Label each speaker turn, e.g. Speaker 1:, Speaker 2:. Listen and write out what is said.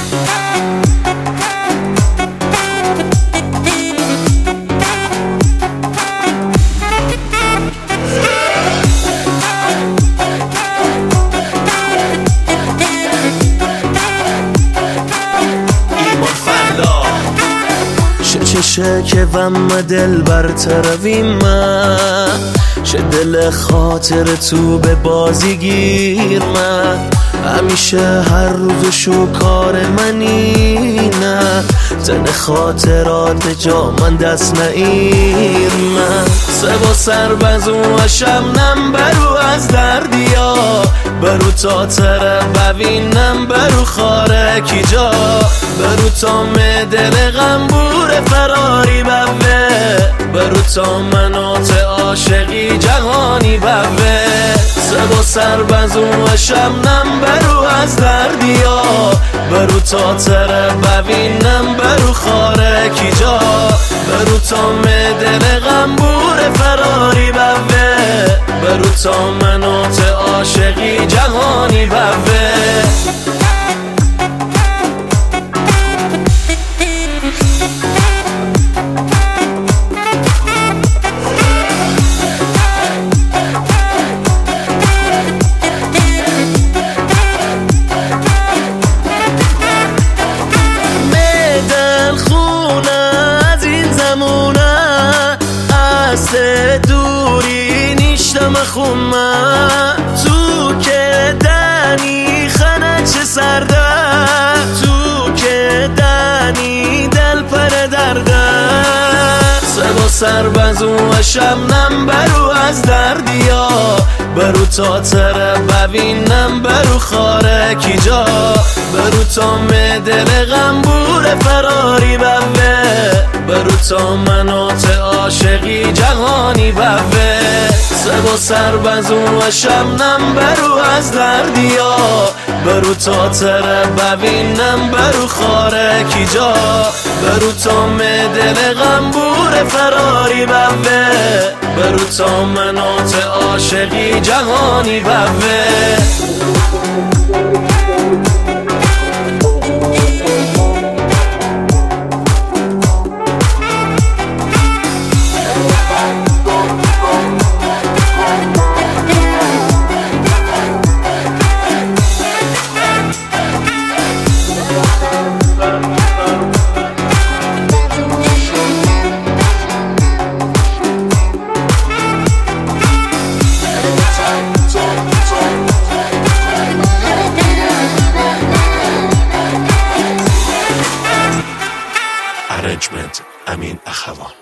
Speaker 1: چه که وم دل برطرفی من چه دل خاطر تو به بازی گیر من همیشه هر روز شکار منی نه تن خاطرات جا من دست نیر من سبا سر بزو و شمنم برو از دردیا برو تا تره ببینم برو خاره کی جا برو تا دل غمبور فراری بوه برو تا مناط عاشقی جهانی بوه سبا سر بزو و شمنم برو از دردیا برو تا تره ببینم برو خاره کی جا برو تا دل غمبور فراری بوه برو تا مناط عاشقی جهانی بوه دوری نیشتم خونه تو که دنی خنه چه سرده تو که دنی دل پر درده سبا سر بزو و شمنم برو از دردیا برو تا تره ببینم برو خاره کی جا برو تا دل غمبور فراری بوه برو تا مناط عاشقی جهانی بوه سبا سر بزو و شمنم برو از دردیا برو تا تره ببینم برو خاره کی جا برو تا دل غمبور فراری بوه برو تا مناط عاشقی جهانی بوه
Speaker 2: Arrangement Amin Akhavan.